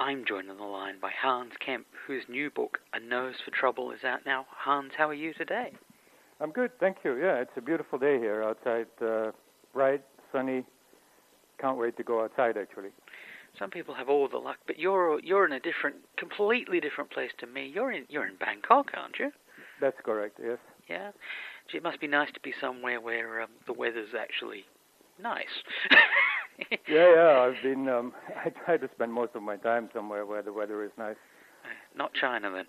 I'm joined on the line by Hans Kemp, whose new book, A Nose for Trouble, is out now. Hans, how are you today? I'm good, thank you. Yeah, it's a beautiful day here outside, bright, sunny. Can't wait to go outside, actually. Some people have all the luck, but you're in a completely different place to me. You're in Bangkok, aren't you? That's correct, yes. Yeah. Gee, it must be nice to be somewhere where the weather's actually nice. Yeah. I've been. I try to spend most of my time somewhere where the weather is nice. Not China, then.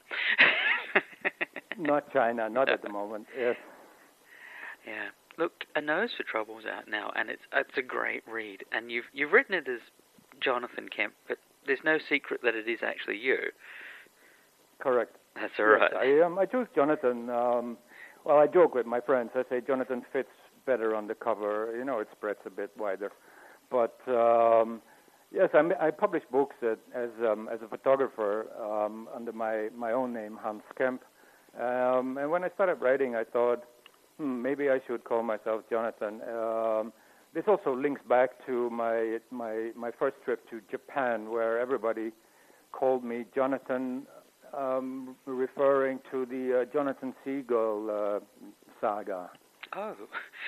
Not China, not at the moment. Yes. Yeah. Look, A Nose for Trouble is out now, and it's a great read. And you've written it as Jonathan Kemp, but there's no secret that it is actually you. Correct. That's all right. I chose Jonathan. Well, I joke with my friends. I say Jonathan fits better on the cover. You know, it spreads a bit wider. But yes, I publish books as a photographer under my own name, Hans Kemp. And when I started writing, I thought, maybe I should call myself Jonathan. This also links back to my first trip to Japan, where everybody called me Jonathan, referring to the Jonathan Seagull saga. Oh.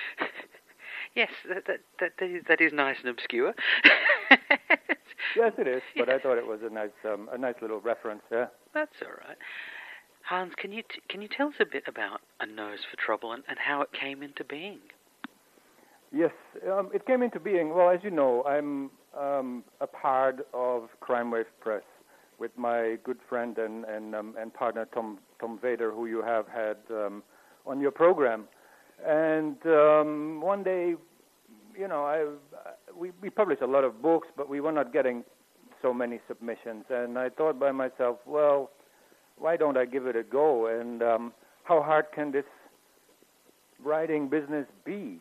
Yes, that is nice and obscure. Yes, it is. But I thought it was a nice little reference. Yeah. That's all right. Hans, can you tell us a bit about A Nose for Trouble and how it came into being? Yes, it came into being. Well, as you know, I'm a part of Crime Wave Press with my good friend and partner Tom Vader, who you have had on your program. And one day, you know, we published a lot of books, but we were not getting so many submissions. And I thought by myself, well, why don't I give it a go? And how hard can this writing business be?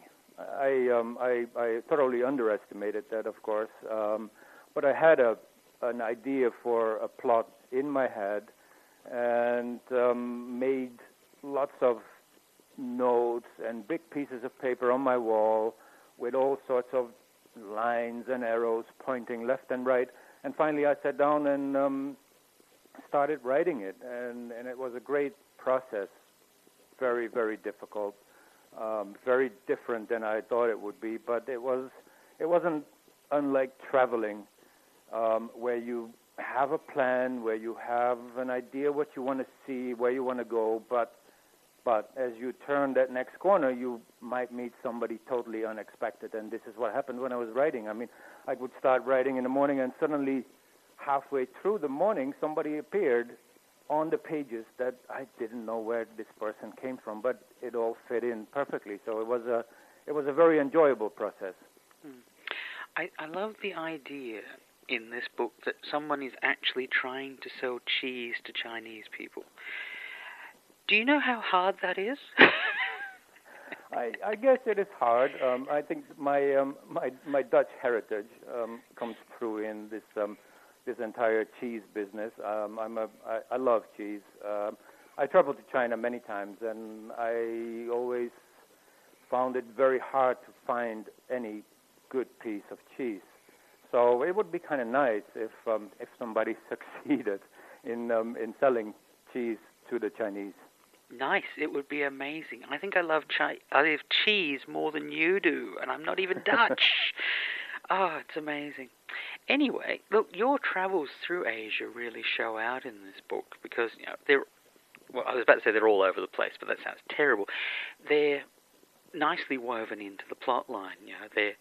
I thoroughly underestimated that, of course. But I had an idea for a plot in my head and made lots of notes and big pieces of paper on my wall with all sorts of lines and arrows pointing left and right. And finally I sat down and started writing it. And it was a great process, very, very difficult, very different than I thought it would be. But it wasn't unlike traveling, where you have a plan, where you have an idea what you want to see, where you want to go, but as you turn that next corner, you might meet somebody totally unexpected, and this is what happened when I was writing. I mean, I would start writing in the morning, and suddenly, halfway through the morning, somebody appeared on the pages that I didn't know where this person came from, but it all fit in perfectly. So it was a very enjoyable process. I love the idea in this book that someone is actually trying to sell cheese to Chinese people. Do you know how hard that is? I guess it is hard. I think my Dutch heritage comes through in this entire cheese business. I love cheese. I traveled to China many times, and I always found it very hard to find any good piece of cheese. So it would be kind of nice if somebody succeeded in selling cheese to the Chinese. Nice. It would be amazing. I think I love cheese more than you do, and I'm not even Dutch. Oh, it's amazing. Anyway, look, your travels through Asia really show out in this book because, you know, I was about to say they're all over the place, but that sounds terrible. They're nicely woven into the plot line. You know, they're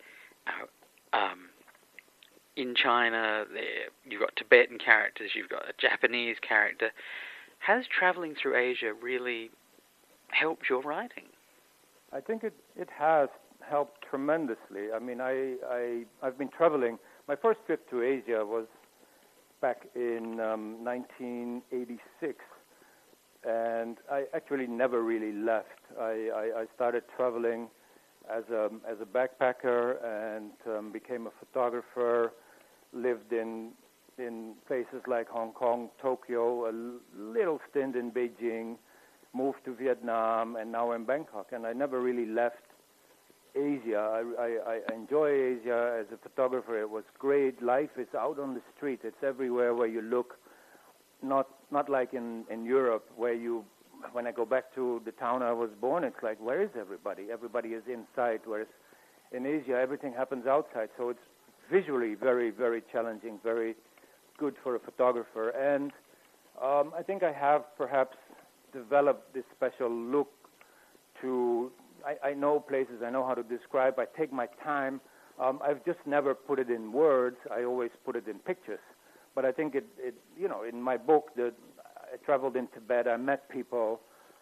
in China. You've got Tibetan characters. You've got a Japanese character. Has traveling through Asia really helped your writing? I think it has helped tremendously. I mean, I've been traveling. My first trip to Asia was back in 1986, and I actually never really left. I started traveling as a backpacker and became a photographer, lived in places like Hong Kong, Tokyo, a little stint in Beijing, moved to Vietnam, and now in Bangkok. And I never really left Asia. I enjoy Asia as a photographer. It was great. Life is out on the street. It's everywhere where you look. Not like in Europe where when I go back to the town I was born, it's like, where is everybody? Everybody is inside, whereas in Asia everything happens outside. So it's visually very, very challenging, very good for a photographer. And I think I have perhaps developed this special look to, I know places, I know how to describe, I take my time. I've just never put it in words, I always put it in pictures. But I think it in my book, I traveled in Tibet, I met people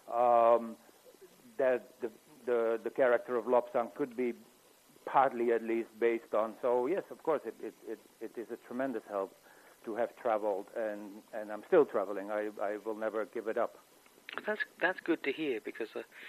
that the character of Lobsang could be partly at least based on. So yes, of course, it is a tremendous help to have traveled, and I'm still traveling. I will never give it up. That's good to hear, because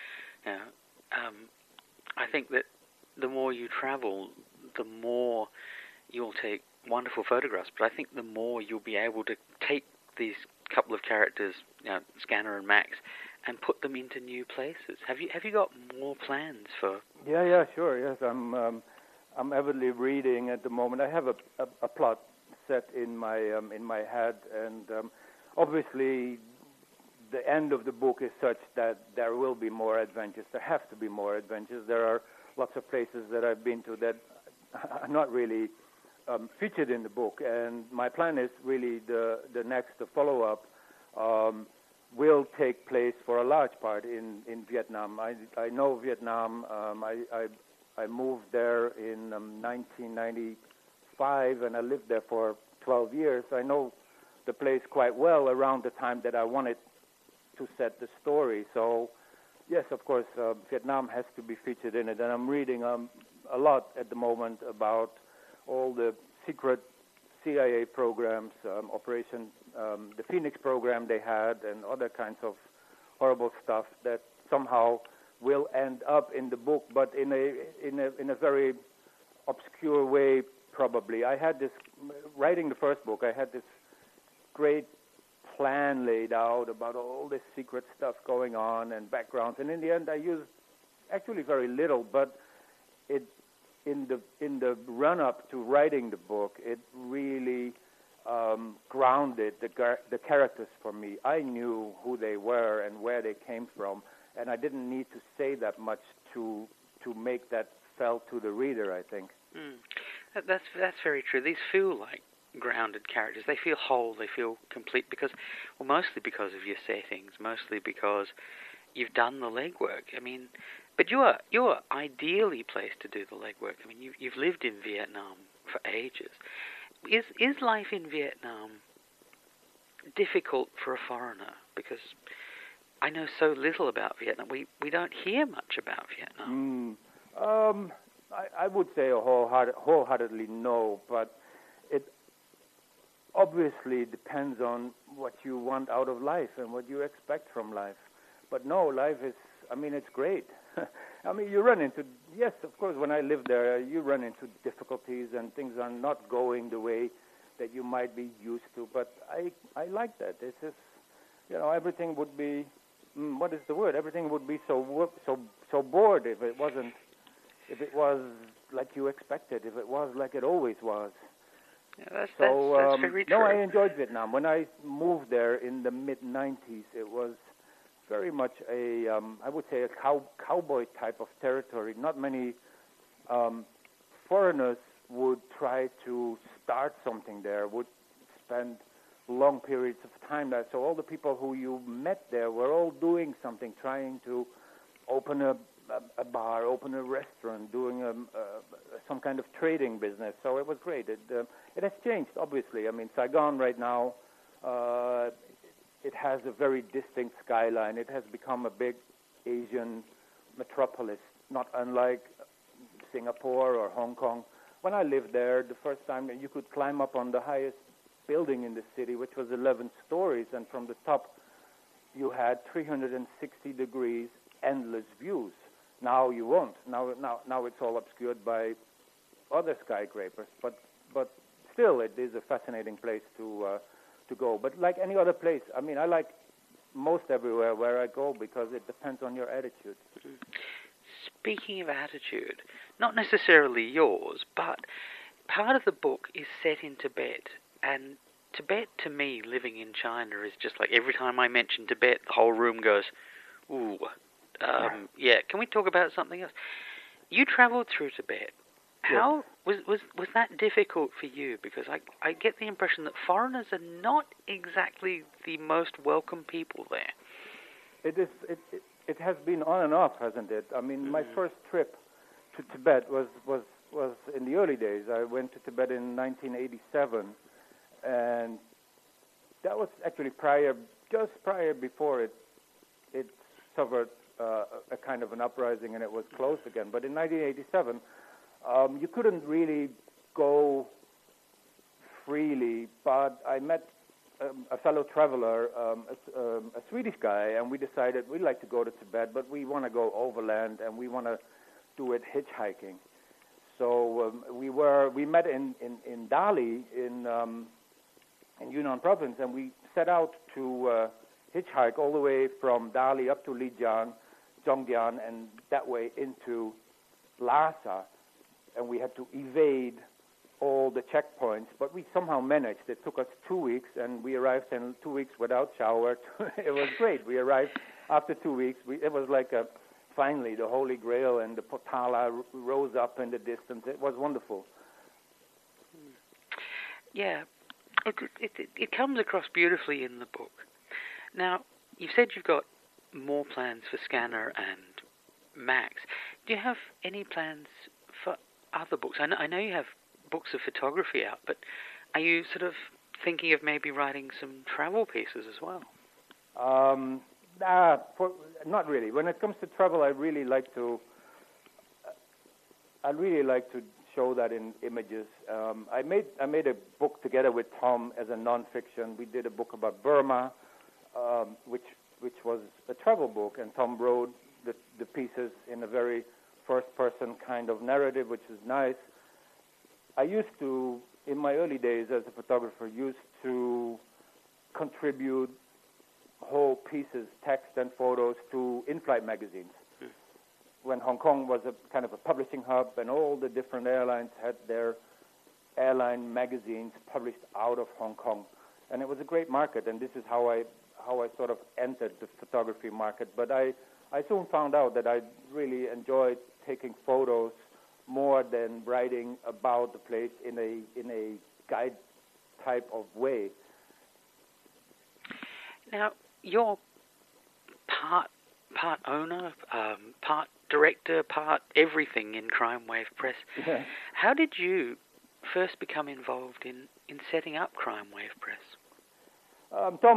I think that the more you travel, the more you'll take wonderful photographs. But I think the more you'll be able to take these couple of characters, Scanner and Max, and put them into new places. Have you got more plans for? Yeah, sure. Yes, I'm avidly reading at the moment. I have a plot set in my head, and obviously the end of the book is such that there will be more adventures. There have to be more adventures. There are lots of places that I've been to that are not really featured in the book, and my plan is really the follow-up will take place for a large part in Vietnam. I know Vietnam. I moved there in 1995, and I lived there for 12 years. I know the place quite well around the time that I wanted to set the story. So, yes, of course, Vietnam has to be featured in it, and I'm reading a lot at the moment about all the secret CIA programs, Operation, the Phoenix program they had, and other kinds of horrible stuff that somehow will end up in the book, but in a very obscure way, probably. I had this, writing the first book, I had this great plan laid out about all this secret stuff going on and backgrounds, and in the end I used actually very little, but in the run-up to writing the book, it really grounded the characters for me. I knew who they were and where they came from, and I didn't need to say that much to make that felt to the reader, I think. That's very true. These feel like grounded characters. They feel whole. They feel complete mostly because of your settings, mostly because you've done the legwork. I mean, but you're ideally placed to do the legwork. I mean, you've lived in Vietnam for ages. Is life in Vietnam difficult for a foreigner? Because I know so little about Vietnam. We don't hear much about Vietnam. I would say wholeheartedly no, but it obviously depends on what you want out of life and what you expect from life. But no, life is, it's great. You run into, yes, of course, when I lived there, you run into difficulties and things are not going the way that you might be used to. But I like that. It's just, everything would be, what is the word? Everything would be so bored if it was like you expected, if it was like it always was. Yeah, that's very true. No, I enjoyed Vietnam. When I moved there in the mid-'90s, it was very much I would say a cowboy type of territory. Not many foreigners would try to start something there, would spend long periods of time there. So all the people who you met there were all doing something, trying to open a bar, open a restaurant, doing some kind of trading business. So it was great. It has changed, obviously. Saigon right now, it has a very distinct skyline. It has become a big Asian metropolis, not unlike Singapore or Hong Kong. When I lived there, the first time you could climb up on the highest building in the city, which was 11 stories, and from the top you had 360 degrees endless views. Now you won't. Now it's all obscured by other skyscrapers, but still it is a fascinating place to go. But like any other place, I like most everywhere where I go because it depends on your attitude. speaking of attitude, not necessarily yours, but part of the book is set in Tibet, and Tibet to me, living in China, is just like every time I mention Tibet, the whole room goes, ooh, yeah, can we talk about something else? You traveled through Tibet. How was that difficult for you? Because I get the impression that foreigners are not exactly the most welcome people there. It is. It has been on and off, hasn't it? I mean, my first trip to Tibet was in the early days. I went to Tibet in 1987, and that was actually just prior before it suffered a kind of an uprising and it was closed again. But in 1987, you couldn't really go freely. But I met a fellow traveler, a Swedish guy, and we decided we'd like to go to Tibet, but we want to go overland and we want to do it hitchhiking. So we met in Dali in Yunnan province, and we set out to hitchhike all the way from Dali up to Lijiang, Zhongjiang, and that way into Lhasa, and we had to evade all the checkpoints, but we somehow managed. It took us 2 weeks, and we arrived in 2 weeks without shower. It was great. We arrived after 2 weeks. It was like finally the Holy Grail, and the Potala rose up in the distance. It was wonderful. Yeah, it comes across beautifully in the book. Now, you've said you've got more plans for Scanner and Max. Do you have any plans for other books? I know you have books of photography out, but are you sort of thinking of maybe writing some travel pieces as well? Not really. When it comes to travel, I really like to show that in images. I made a book together with Tom as a nonfiction. We did a book about Burma, which was a travel book, and Tom wrote the pieces in a very first-person kind of narrative, which is nice. I used to, in my early days as a photographer, used to contribute whole pieces, text and photos, to in-flight magazines. When Hong Kong was a kind of a publishing hub, and all the different airlines had their airline magazines published out of Hong Kong, and it was a great market. And this is how I sort of entered the photography market. But I soon found out that I really enjoyed taking photos more than writing about the place in a guide type of way. Now, you're part owner, part director, part everything in Crime Wave Press. Yeah. How did you first become involved in setting up Crime Wave Press? Tom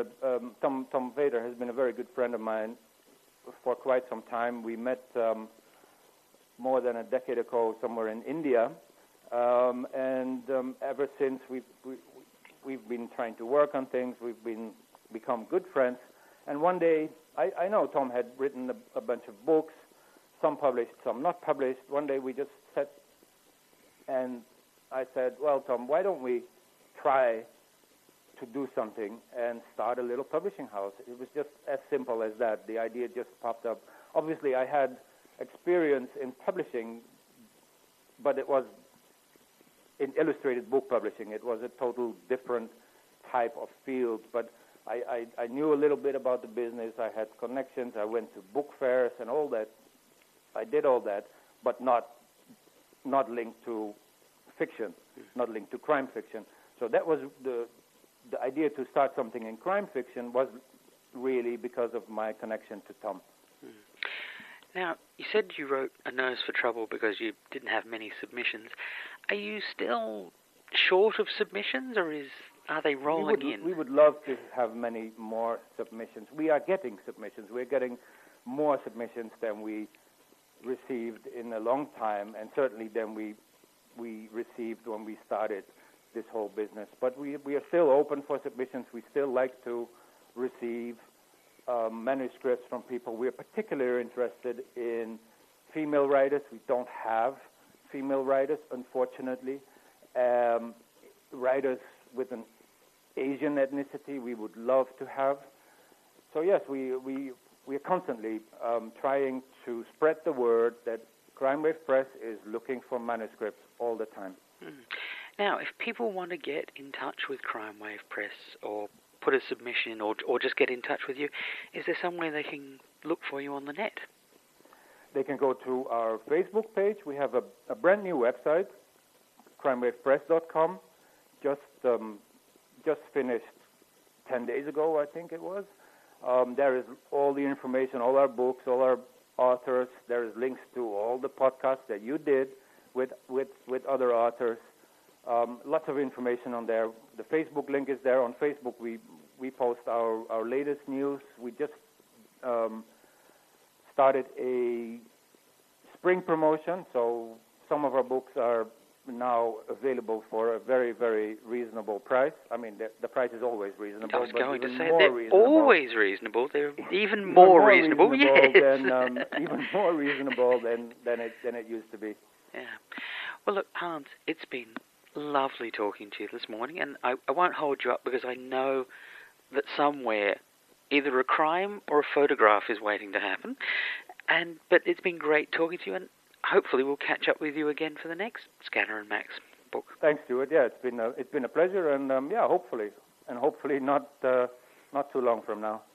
Vader has been a very good friend of mine for quite some time. We met more than a decade ago somewhere in India, and ever since we've been trying to work on things. We've become good friends. And one day, I know Tom had written a bunch of books, some published, some not published. One day we just sat, and I said, well, Tom, why don't we try to do something and start a little publishing house? It was just as simple as that. The idea just popped up. Obviously, I had experience in publishing, but it was in illustrated book publishing. It was a total different type of field, but I knew a little bit about the business. I had connections. I went to book fairs and all that. I did all that, but not linked to fiction, not linked to crime fiction. So that was the idea to start something in crime fiction was really because of my connection to Tom. Now, you said you wrote A Nose for Trouble because you didn't have many submissions. Are you still short of submissions, or are they rolling in? We would love to have many more submissions. We are getting submissions. We're getting more submissions than we received in a long time, and certainly than we received when we started this whole business. But we are still open for submissions. We still like to receive manuscripts from people. We're particularly interested in female writers. We don't have female writers, unfortunately. Writers with an Asian ethnicity we would love to have. So yes, we we are constantly trying to spread the word that Crime Wave Press is looking for manuscripts all the time. Now, if people want to get in touch with Crime Wave Press or put a submission or just get in touch with you, is there somewhere they can look for you on the net? They can go to our Facebook page. We have a brand new website, crimewavepress.com, just finished 10 days ago, I think it was. There is all the information, all our books, all our authors. There is links to all the podcasts that you did with other authors. Lots of information on there. The Facebook link is there. On Facebook, we post our latest news. We just started a spring promotion, so some of our books are now available for a very, very reasonable price. I mean, the price is always reasonable. I was going to say they're reasonable. Always reasonable. They're even more reasonable. Yes. Even more reasonable than it used to be. Yeah. Well, look, Hans, it's been lovely talking to you this morning, and I won't hold you up because I know that somewhere either a crime or a photograph is waiting to happen. But it's been great talking to you, and hopefully we'll catch up with you again for the next Scanner and Max book. Thanks, Stuart. Yeah, it's been a pleasure, and hopefully not too long from now.